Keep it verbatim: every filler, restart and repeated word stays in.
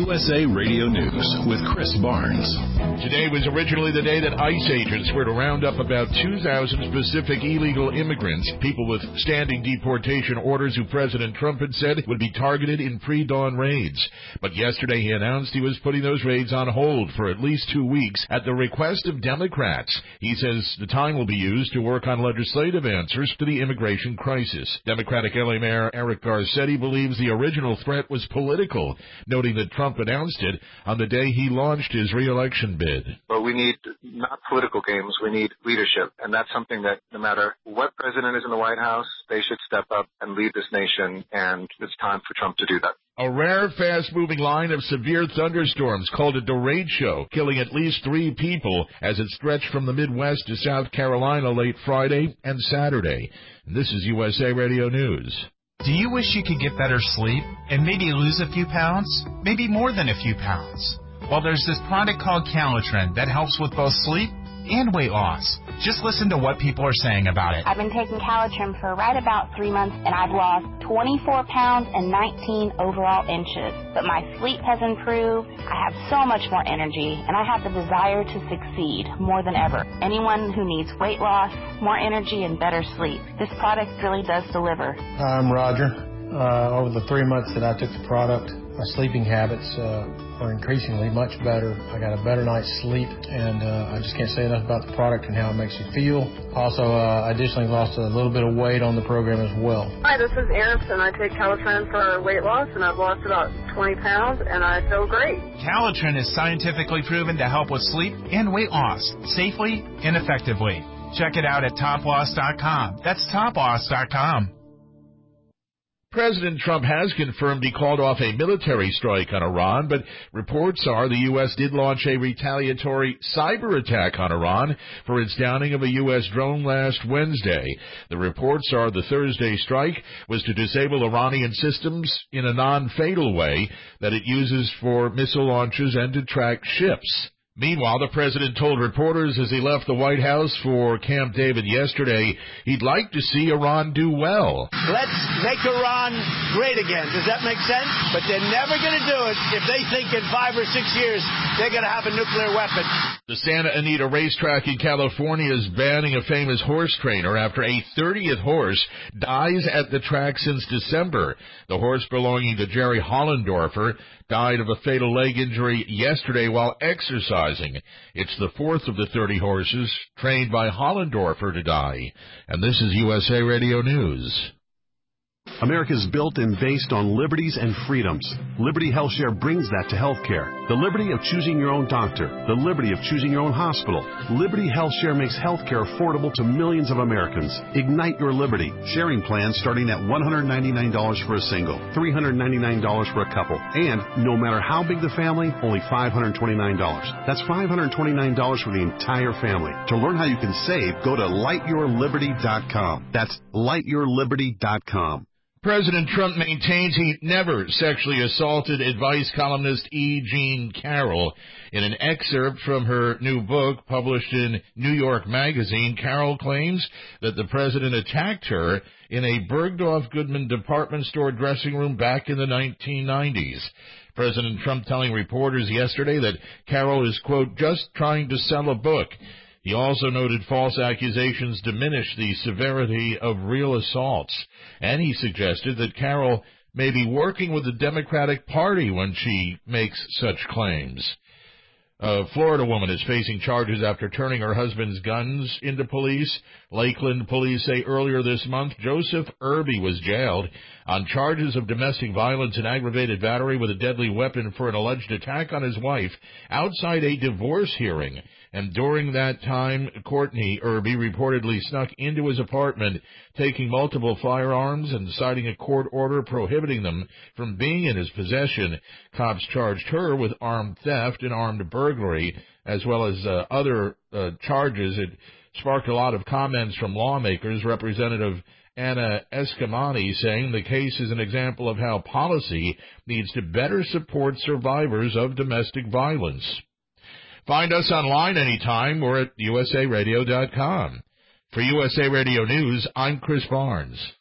U S A Radio News with Chris Barnes. Today was originally the day that ICE agents were to round up about two thousand specific illegal immigrants, people with standing deportation orders who President Trump had said would be targeted in pre-dawn raids. But yesterday he announced he was putting those raids on hold for at least two weeks at the request of Democrats. He says the time will be used to work on legislative answers to the immigration crisis. Democratic L A Mayor Eric Garcetti believes the original threat was political, noting that Trump announced it on the day he launched his re-election bid. But we need not political games, we need leadership. And that's something that no matter what president is in the White House, they should step up and lead this nation, and it's time for Trump to do that. A rare, fast-moving line of severe thunderstorms called a derecho, killing at least three people as it stretched from the Midwest to South Carolina late Friday and Saturday. And this is U S A Radio News. Do you wish you could get better sleep and maybe lose a few pounds? Maybe more than a few pounds? Well, there's this product called Calitrin that helps with both sleep and weight loss. Just listen to what people are saying about it. I've been taking Calitrin for right about three months, and I've lost twenty-four pounds and nineteen overall inches. But my sleep has improved. I have so much more energy, and I have the desire to succeed more than ever. Anyone who needs weight loss, more energy, and better sleep, this product really does deliver. Hi, I'm Roger. Uh, over the three months that I took the product, my sleeping habits uh, are increasingly much better. I got a better night's sleep, and uh, I just can't say enough about the product and how it makes you feel. Also, uh, I additionally lost a little bit of weight on the program as well. Hi, this is Erin, and I take Calitrin for weight loss, and I've lost about twenty pounds, and I feel great. Calitrin is scientifically proven to help with sleep and weight loss safely and effectively. Check it out at top loss dot com. That's top loss dot com. President Trump has confirmed he called off a military strike on Iran, but reports are the U S did launch a retaliatory cyber attack on Iran for its downing of a U S drone last Wednesday. The reports are the Thursday strike was to disable Iranian systems in a non-fatal way that it uses for missile launches and to track ships. Meanwhile, the president told reporters as he left the White House for Camp David yesterday he'd like to see Iran do well. Let's make Iran great again. Does that make sense? But they're never going to do it if they think in five or six years they're going to have a nuclear weapon. The Santa Anita racetrack in California is banning a famous horse trainer after a thirtieth horse dies at the track since December. The horse belonging to Jerry Hollendorfer died of a fatal leg injury yesterday while exercising. It's the fourth of the thirty horses trained by Hollendorfer to die. And this is U S A Radio News. America is built and based on liberties and freedoms. Liberty HealthShare brings that to healthcare. The liberty of choosing your own doctor. The liberty of choosing your own hospital. Liberty HealthShare makes healthcare affordable to millions of Americans. Ignite your liberty. Sharing plans starting at one hundred ninety-nine dollars for a single, three hundred ninety-nine dollars for a couple, and no matter how big the family, only five hundred twenty-nine dollars. That's five hundred twenty-nine dollars for the entire family. To learn how you can save, go to light your liberty dot com. That's light your liberty dot com. President Trump maintains he never sexually assaulted advice columnist E. Jean Carroll. In an excerpt from her new book published in New York Magazine, Carroll claims that the president attacked her in a Bergdorf Goodman department store dressing room back in the nineteen nineties. President Trump telling reporters yesterday that Carroll is, quote, just trying to sell a book. He also noted false accusations diminish the severity of real assaults, and he suggested that Carroll may be working with the Democratic Party when she makes such claims. A Florida woman is facing charges after turning her husband's guns into police. Lakeland police say earlier this month Joseph Irby was jailed on charges of domestic violence and aggravated battery with a deadly weapon for an alleged attack on his wife outside a divorce hearing. And during that time, Courtney Irby reportedly snuck into his apartment, taking multiple firearms and citing a court order prohibiting them from being in his possession. Cops charged her with armed theft and armed burglary, as well as uh, other uh, charges. It sparked a lot of comments from lawmakers. Representative Anna Eskamani saying the case is an example of how policy needs to better support survivors of domestic violence. Find us online anytime. We're at U S A radio dot com. For U S A Radio News, I'm Chris Barnes.